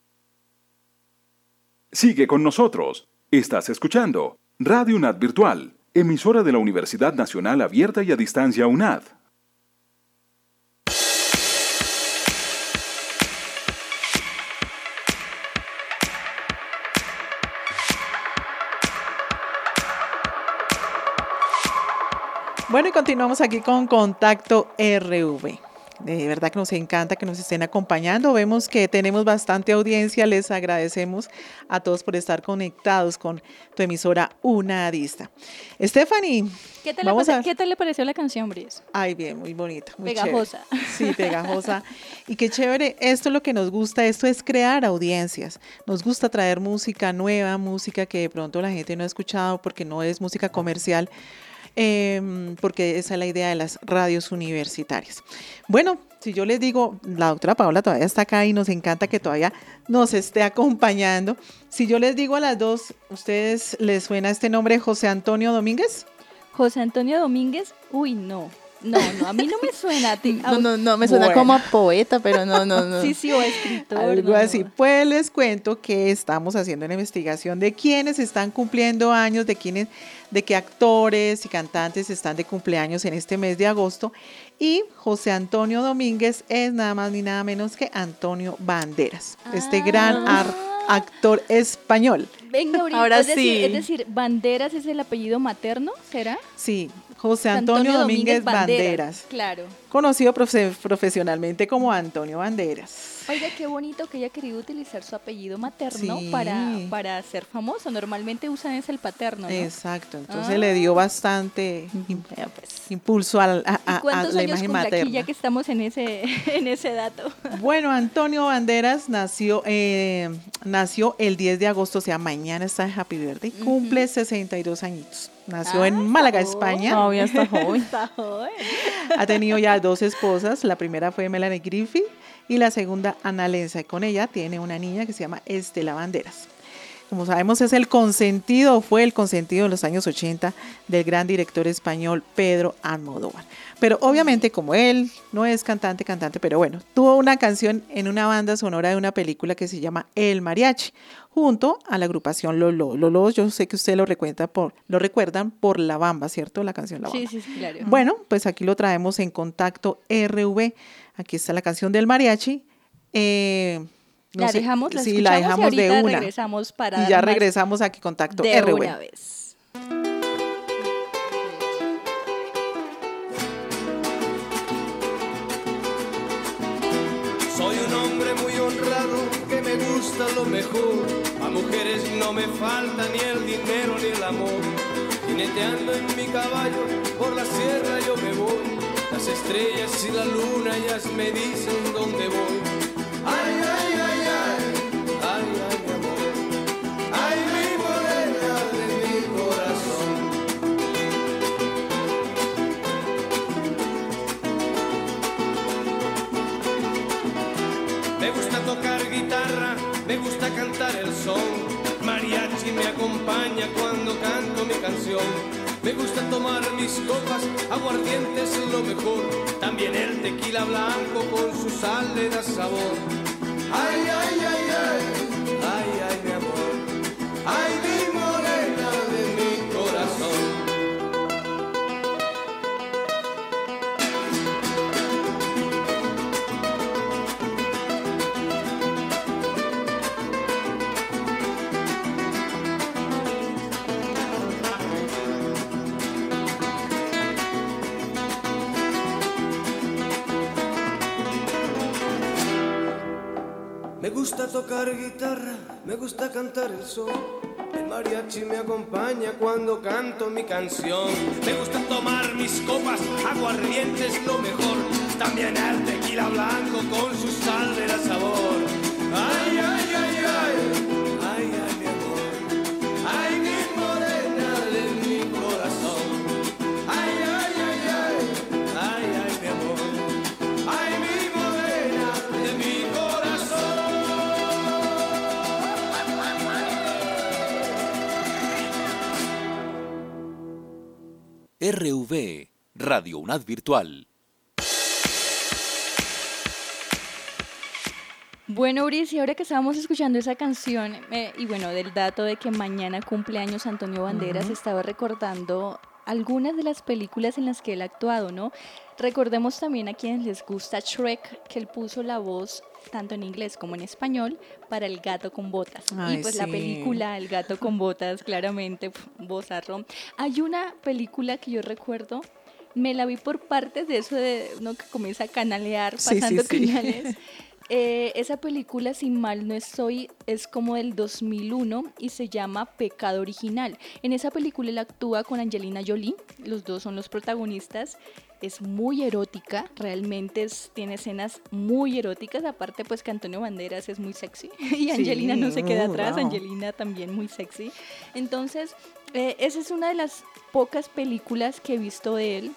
S11: Sigue con nosotros. Estás escuchando Radio UNAD Virtual, emisora de la Universidad Nacional Abierta y a Distancia UNAD.
S4: Bueno, y continuamos aquí con Contacto R V. De verdad que nos encanta que nos estén acompañando. Vemos que tenemos bastante audiencia. Les agradecemos a todos por estar conectados con tu emisora UNADista. Stephanie,
S5: ¿qué tal,
S4: vamos
S5: le,
S4: a...
S5: ¿qué tal le pareció la canción, Bris?
S4: Ay, bien, muy bonita. Muy
S5: pegajosa.
S4: Chévere. Sí, pegajosa. Y qué chévere. Esto es lo que nos gusta. Esto es crear audiencias. Nos gusta traer música nueva, música que de pronto la gente no ha escuchado porque no es música comercial. Eh, porque esa es la idea de las radios universitarias. Bueno, si yo les digo, la doctora Paola todavía está acá y nos encanta que todavía nos esté acompañando. Si yo les digo a las dos, ¿ustedes les suena este nombre, José Antonio Domínguez?
S5: José Antonio Domínguez, uy, no. No, no, a mí no me suena a ti.
S6: No, no, no, me suena bueno. como a poeta, pero no, no, no.
S5: Sí, sí, o escritor.
S4: Algo
S5: no,
S4: así.
S5: No.
S4: Pues les cuento que estamos haciendo una investigación de quiénes están cumpliendo años, de quiénes, de qué actores y cantantes están de cumpleaños en este mes de agosto. Y José Antonio Domínguez es nada más ni nada menos que Antonio Banderas, ah. este gran ar- actor español.
S5: Venga, ahorita,
S6: ahora
S5: es
S6: sí.
S5: Decir, es decir, Banderas es el apellido materno, ¿será?
S4: Sí, José Antonio, Antonio Domínguez, Domínguez Banderas,
S5: Banderas. Claro.
S4: Conocido profe- profesionalmente como Antonio Banderas.
S5: Oiga, qué bonito que haya querido utilizar su apellido materno
S4: sí.
S5: para, para ser famoso. Normalmente usan es el paterno, ¿no?
S4: Exacto, entonces ah. le dio bastante imp- pues, impulso a, a, a, a la imagen materna.
S5: Aquí ya que estamos en ese, en ese dato.
S4: Bueno, Antonio Banderas nació, eh, nació el diez de agosto, o sea, mañana está en Happy Birthday, uh-huh. cumple sesenta y dos añitos. Nació ah, en Málaga, España.
S6: Todavía está joven.
S5: Está joven.
S4: Ha tenido ya dos esposas. La primera fue Melanie Griffith y la segunda Ana Lenza. Y con ella tiene una niña que se llama Estela Banderas. Como sabemos, es el consentido, fue el consentido en los años ochenta del gran director español Pedro Almodóvar. Pero obviamente, como él no es cantante, cantante, pero bueno, tuvo una canción en una banda sonora de una película que se llama El Mariachi, junto a la agrupación Lolo. Lolo, yo sé que usted lo recuerda por, lo recuerdan por La Bamba, ¿cierto? La canción La Bamba.
S5: Sí, sí, claro.
S4: Bueno, pues aquí lo traemos en Contacto R V. Aquí está la canción del mariachi. Eh,
S5: No la sé, dejamos, la
S4: sí, la dejamos
S5: y
S4: de una.
S5: Regresamos para
S4: y ya regresamos aquí Contacto
S5: de
S4: R V.
S5: Una vez.
S12: Soy un hombre muy honrado que me gusta lo mejor. A mujeres no me falta ni el dinero ni el amor. Jineteando en mi caballo por la sierra yo me voy. Las estrellas y la luna ellas me dicen dónde voy. Ay, ay, ay, ay, ay, ay, mi amor, ay, mi morena de mi corazón. Me gusta tocar guitarra, me gusta cantar el son. Mariachi me acompaña cuando canto mi canción. Me gusta tomar mis copas, aguardiente es lo mejor. También el tequila blanco con su sal le da sabor. Ay, ay, ay, ay, Me gusta tocar guitarra, me gusta cantar el sol. El mariachi me acompaña cuando canto mi canción. Me gusta tomar mis copas, aguardiente es lo mejor. También el tequila blanco con su sal de la sabor. Ay, ay, ay, ay, ay, ay, mi amor. Ay, mi morena de mi corazón. Ay, ay, ay, ay, ay, ay, mi amor. Ay, mi morena de mi corazón.
S8: R V, Radio UNAD Virtual.
S5: Bueno, Uris, y ahora que estábamos escuchando esa canción, eh, y bueno, del dato de que mañana cumpleaños Antonio Banderas, uh-huh. estaba recordando algunas de las películas en las que él ha actuado, ¿no? Recordemos también a quienes les gusta Shrek, que él puso la voz tanto en inglés como en español para El gato con botas. Ay, y pues sí. La película El gato con botas, claramente, vozarrón. Hay una película que yo recuerdo, me la vi por partes de eso de uno que comienza a canalear, pasando sí, sí, canales. Sí. Eh, esa película, si mal no estoy, es como del dos mil uno y se llama Pecado Original. En esa película él actúa con Angelina Jolie, los dos son los protagonistas. Es muy erótica, realmente es, tiene escenas muy eróticas, aparte pues que Antonio Banderas es muy sexy y Angelina sí, no se queda atrás, wow. Angelina también muy sexy. Entonces, eh, esa es una de las pocas películas que he visto de él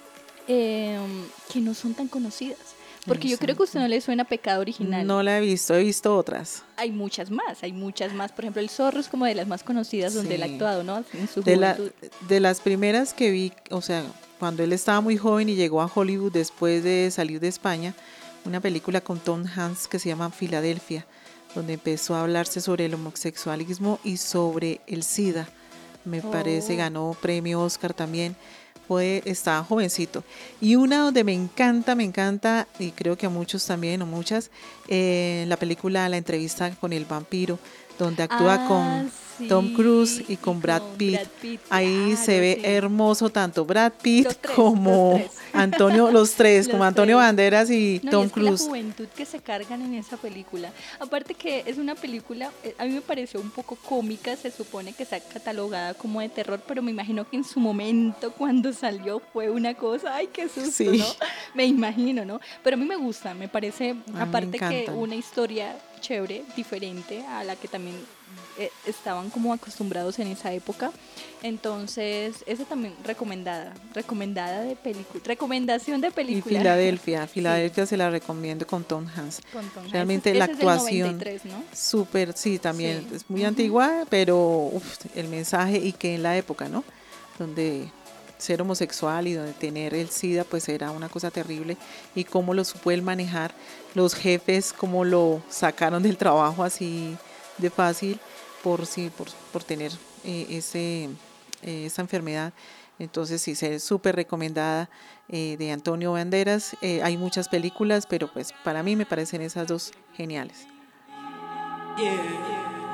S5: eh, que no son tan conocidas. Porque Exacto. yo creo que a usted no le suena Pecado Original.
S4: No la he visto, he visto otras.
S5: Hay muchas más, hay muchas más. Por ejemplo, El Zorro es como de las más conocidas donde sí. él ha actuado, ¿no? En su
S4: de, la, de las primeras que vi, o sea, cuando él estaba muy joven y llegó a Hollywood después de salir de España, una película con Tom Hanks que se llama Filadelfia, donde empezó a hablarse sobre el homosexualismo y sobre el SIDA. Me oh. parece, ganó premio Oscar también. Fue, estaba jovencito. Y una donde me encanta, me encanta, y creo que a muchos también, o muchas, eh, la película La entrevista con el vampiro, donde actúa ah, con sí. Tom Cruise y con, y Brad, con Pitt. Brad Pitt. Ahí claro, se ve sí. hermoso tanto Brad Pitt tres, como Antonio, los tres, los como Antonio tres. Banderas y no, Tom y es Cruise.
S5: Que la juventud que se cargan en esa película. Aparte que es una película, a mí me pareció un poco cómica, se supone que está catalogada como de terror, pero me imagino que en su momento cuando salió fue una cosa, ay, qué susto, sí. ¿no? Me imagino, ¿no? Pero a mí me gusta, me parece, a aparte que una historia chévere, diferente a la que también eh, estaban como acostumbrados en esa época. Entonces, esa también recomendada, recomendada de película, recomendación de película.
S4: Y Filadelfia, Filadelfia sí. se la recomiendo con Tom Hanks. Con Tom Hanks. Realmente ese, la ese actuación, noventa y tres, ¿no? Súper, sí, también sí. es muy uh-huh. antigua, pero uf, el mensaje y que en la época, ¿no? Donde ser homosexual y donde tener el SIDA pues era una cosa terrible y cómo lo supo él manejar, los jefes cómo lo sacaron del trabajo así de fácil por sí por, por tener eh, ese eh, esa enfermedad. Entonces sí, es súper recomendada eh, de Antonio Banderas. Eh, hay muchas películas, pero pues para mí me parecen esas dos geniales. Yeah.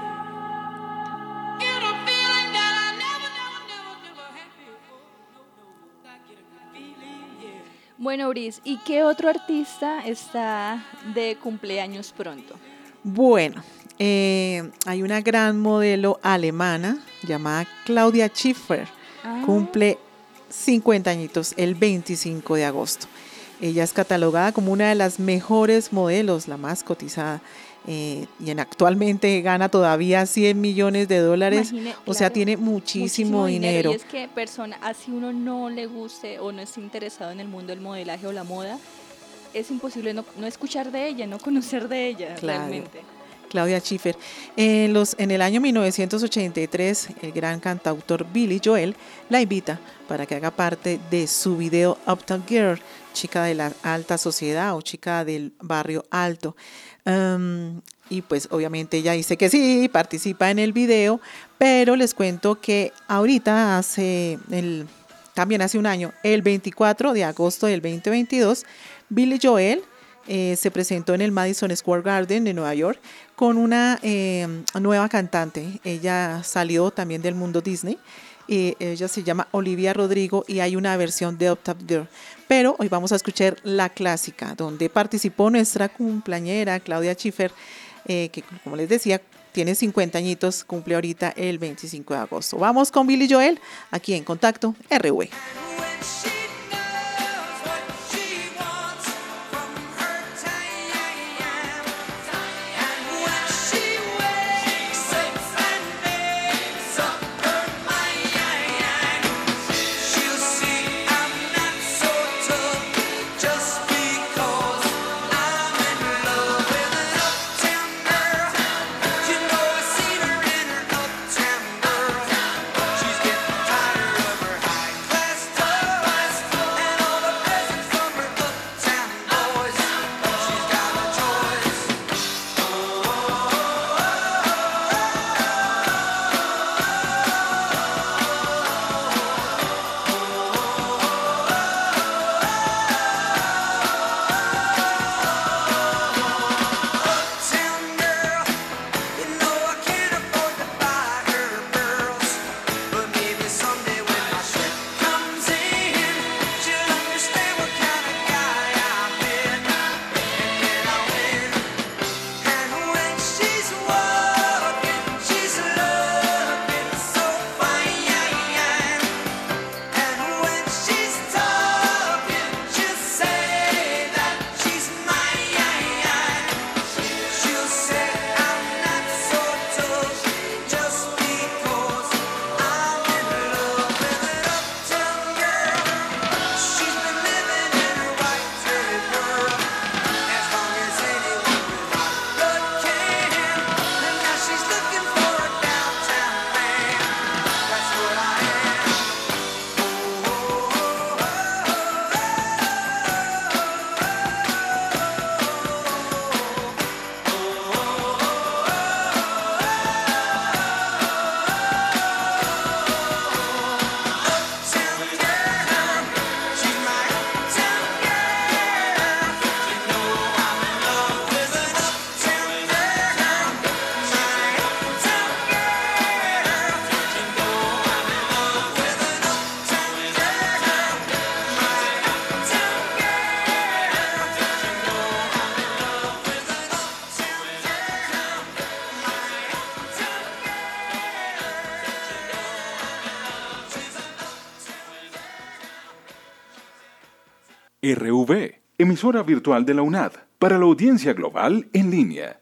S5: Bueno, Uris, ¿y qué otro artista está de cumpleaños pronto?
S4: Bueno, eh, hay una gran modelo alemana llamada Claudia Schiffer, ah. cumple cincuenta añitos el veinticinco de agosto. Ella es catalogada como una de las mejores modelos, la más cotizada, eh, y en, actualmente gana todavía cien millones de dólares, Imagine, o claro, sea, tiene muchísimo, muchísimo dinero.
S5: dinero. Y es que persona, así uno no le guste o no esté interesado en el mundo del modelaje o la moda, es imposible no, no escuchar de ella, no conocer de ella, claro. realmente.
S4: Claudia Schiffer. En, los, en el año mil novecientos ochenta y tres, el gran cantautor Billy Joel la invita para que haga parte de su video Uptown Girl, chica de la alta sociedad o chica del barrio alto. Um, y pues obviamente ella dice que sí, participa en el video, pero les cuento que ahorita hace, el, también hace un año, el veinticuatro de agosto del veinte veintidós, Billy Joel Eh, se presentó en el Madison Square Garden de Nueva York con una eh, nueva cantante. Ella salió también del mundo Disney. Eh, ella se llama Olivia Rodrigo y hay una versión de Uptown Girl. Pero hoy vamos a escuchar la clásica, donde participó nuestra cumpleañera Claudia Schiffer eh, que como les decía, tiene cincuenta añitos, cumple ahorita el veinticinco de agosto. Vamos con Billy Joel, aquí en Contacto R U E.
S11: R V, emisora virtual de la UNAD, para la audiencia global en línea.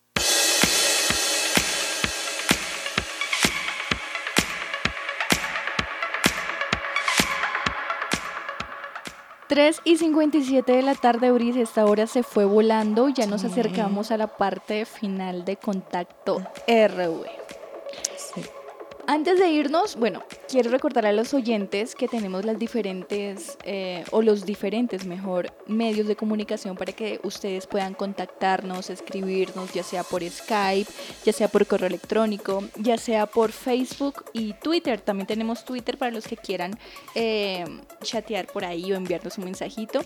S5: tres y cincuenta y siete de la tarde, Bris, esta hora se fue volando, ya nos acercamos a la parte final de Contacto R V. Sí. Antes de irnos, bueno, quiero recordar a los oyentes que tenemos las diferentes, eh, o los diferentes, mejor, medios de comunicación para que ustedes puedan contactarnos, escribirnos, ya sea por Skype, ya sea por correo electrónico, ya sea por Facebook y Twitter. También tenemos Twitter para los que quieran eh, chatear por ahí o enviarnos un mensajito.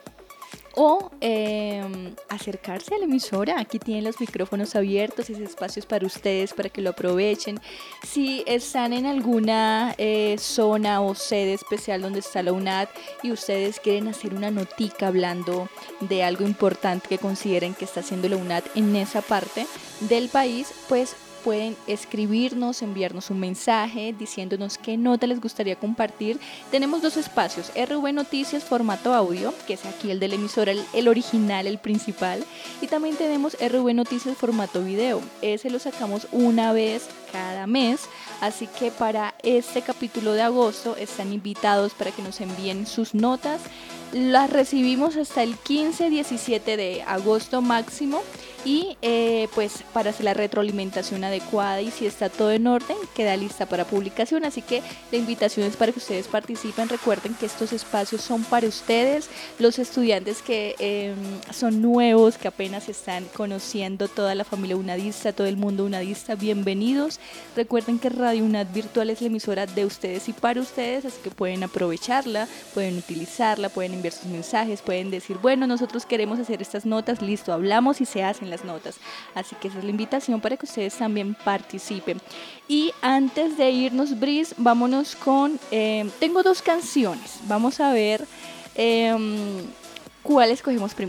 S5: O eh, acercarse a la emisora. Aquí tienen los micrófonos abiertos, ese espacio es para ustedes, para que lo aprovechen. Si están en alguna eh, zona o sede especial donde está la UNAD y ustedes quieren hacer una notica hablando de algo importante que consideren que está haciendo la UNAD en esa parte del país, pues pueden escribirnos, enviarnos un mensaje diciéndonos qué nota les gustaría compartir. Tenemos dos espacios, R V Noticias formato audio, que es aquí el de la emisora, el, el original, el principal, y también tenemos R V Noticias formato video. Ese lo sacamos una vez cada mes, así que para este capítulo de agosto están invitados para que nos envíen sus notas. Las recibimos hasta el quince diecisiete de agosto máximo. Y eh, pues para hacer la retroalimentación adecuada, y si está todo en orden, queda lista para publicación. Así que la invitación es para que ustedes participen. Recuerden que estos espacios son para ustedes, los estudiantes que eh, son nuevos, que apenas están conociendo toda la familia unadista, todo el mundo unadista, bienvenidos. Recuerden que Radio UNAD Virtual es la emisora de ustedes y para ustedes, así que pueden aprovecharla, pueden utilizarla, pueden enviar sus mensajes, pueden decir, bueno, nosotros queremos hacer estas notas, listo, hablamos y se hacen las notas. Así que esa es la invitación para que ustedes también participen. Y antes de irnos, Bris, vámonos con eh, tengo dos canciones, vamos a ver eh, cuál escogemos primero.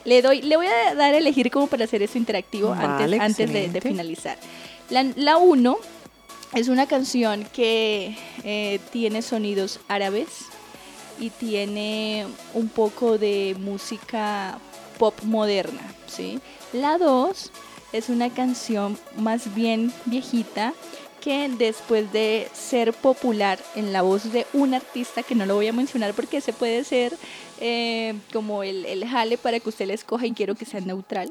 S5: Le doy, le voy a dar a elegir como para hacer esto interactivo
S4: vale,
S5: antes, antes de, de finalizar. La uno es una canción que eh, tiene sonidos árabes y tiene un poco de música pop moderna, ¿sí? La dos es una canción más bien viejita que después de ser popular en la voz de un artista que no lo voy a mencionar porque ese puede ser eh, como el, el jale para que usted le escoja y quiero que sea neutral.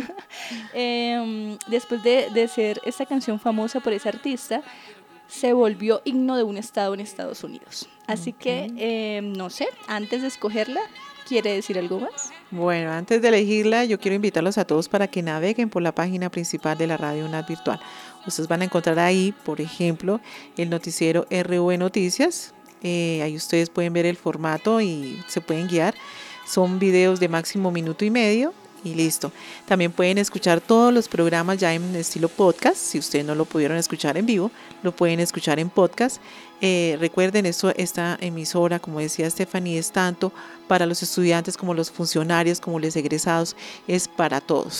S5: eh, después de, de ser esta canción famosa por ese artista, se volvió himno de un estado en Estados Unidos. Así okay. que, eh, no sé, antes de escogerla, ¿quiere decir algo más?
S4: Bueno, antes de elegirla, yo quiero invitarlos a todos para que naveguen por la página principal de la Radio UNAD Virtual. Ustedes van a encontrar ahí, por ejemplo, el noticiero R V Noticias. Eh, ahí ustedes pueden ver el formato y se pueden guiar. Son videos de máximo minuto y medio y listo. También pueden escuchar todos los programas ya en estilo podcast. Si ustedes no lo pudieron escuchar en vivo, lo pueden escuchar en podcast. Eh, recuerden, esto, esta emisora, como decía Stephanie, es tanto para los estudiantes como los funcionarios, como los egresados, es para todos.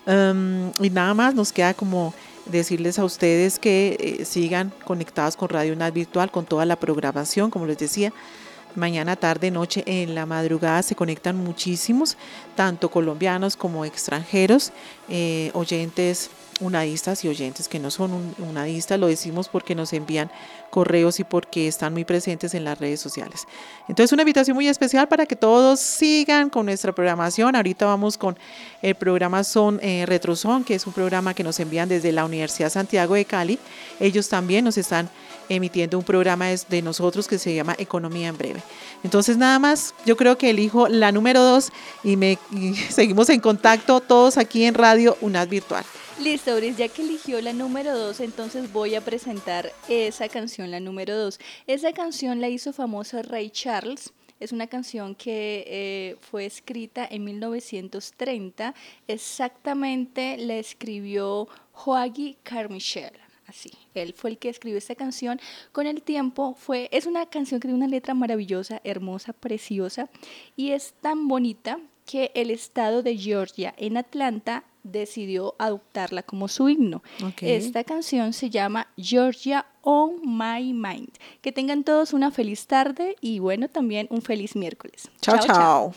S4: Um, y nada más nos queda como decirles a ustedes que eh, sigan conectados con Radio UNAD Virtual, con toda la programación, como les decía. Mañana, tarde, noche, en la madrugada se conectan muchísimos, tanto colombianos como extranjeros, eh, oyentes unadistas y oyentes que no son un, unadistas, lo decimos porque nos envían correos y porque están muy presentes en las redes sociales. Entonces, una invitación muy especial para que todos sigan con nuestra programación. Ahorita vamos con el programa Son eh, Retroson, que es un programa que nos envían desde la Universidad Santiago de Cali. Ellos también nos están emitiendo un programa de nosotros que se llama Economía en Breve. Entonces, nada más, yo creo que elijo la número dos y, me, y seguimos en contacto todos aquí en Radio UNAD Virtual.
S5: Listo, Bris, ya que eligió la número dos, entonces voy a presentar esa canción, la número dos. Esa canción la hizo famosa Ray Charles. Es una canción que eh, fue escrita en mil novecientos treinta. Exactamente la escribió Hoagy Carmichael. Así, él fue el que escribió esta canción. Con el tiempo fue, es una canción que tiene una letra maravillosa, hermosa, preciosa, y es tan bonita que el estado de Georgia en Atlanta decidió adoptarla como su himno. Okay. Esta canción se llama Georgia on My Mind. Que tengan todos una feliz tarde y bueno, también un feliz miércoles.
S4: Chao, chao. chao.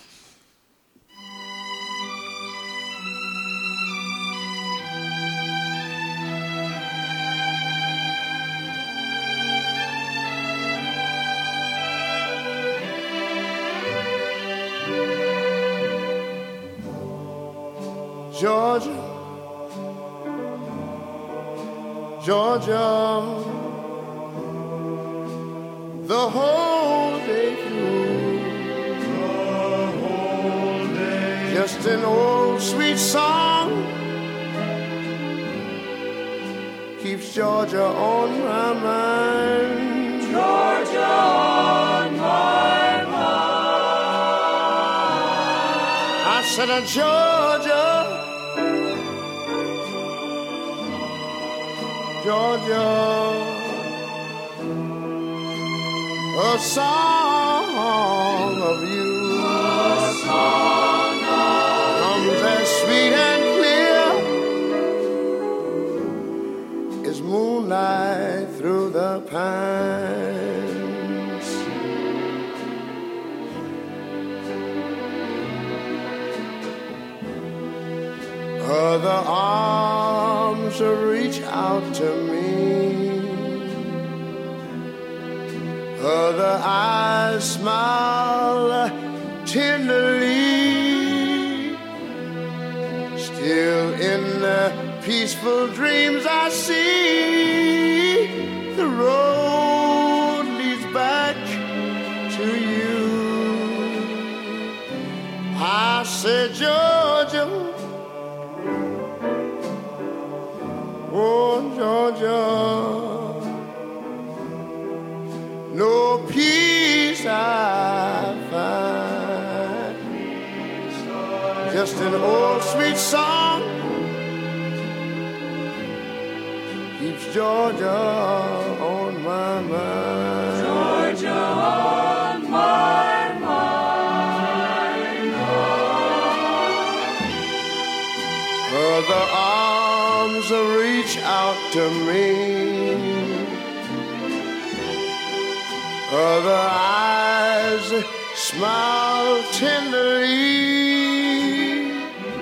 S12: Georgia, Georgia, the whole day through, the whole day, just an old sweet song keeps Georgia on my mind, Georgia on my mind. I said, uh, Georgia, Georgia, a song of you, a song of comes as sweet and clear as moonlight through the pines. Other arms reach out to me, other eyes smile tenderly. Still in the peaceful dreams I see, the road leads back to you. I said, Georgia, oh, Georgia, no peace I find, just an old sweet song keeps Georgia on my mind, Georgia on my mind. Oh. to me. Other eyes smile tenderly.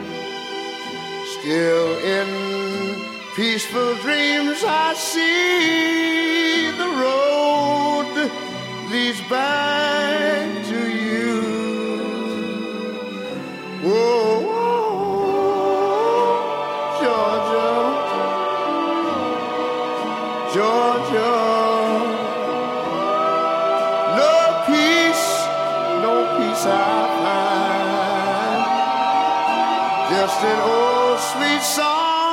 S12: Still in peaceful dreams I see the road leads back to you. Whoa, whoa, Georgia, Georgia. No peace, no peace I find. Just an old sweet song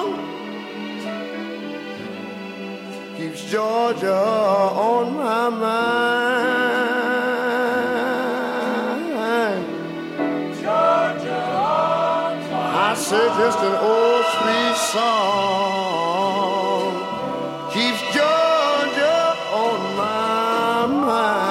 S12: keeps Georgia on my mind. Georgia on my mind. I said just an old sweet song keeps Georgia on my mind.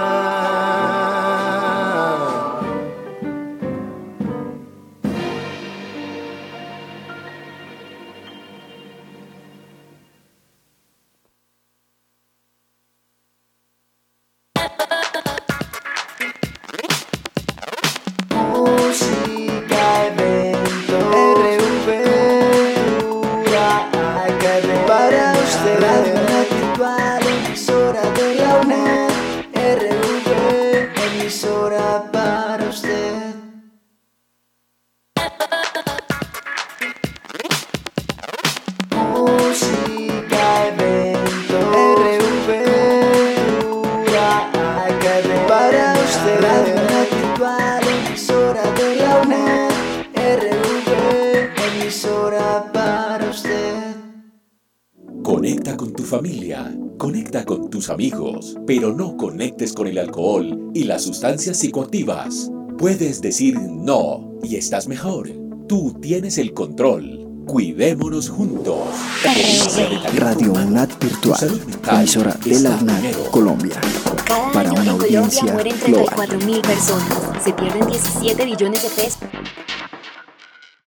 S8: Conecta con tu familia, conecta con tus amigos, pero no conectes con el alcohol y las sustancias psicoactivas. Puedes decir no y estás mejor. Tú tienes el control. Cuidémonos juntos.
S2: Radio UNAD Virtual, emisora de la UNAD Colombia.
S13: Cada
S2: para
S13: año
S2: una
S13: en Colombia
S2: audiencia
S13: mueren treinta y
S2: global.
S13: cuatro mil personas. Se pierden diecisiete billones de pesos.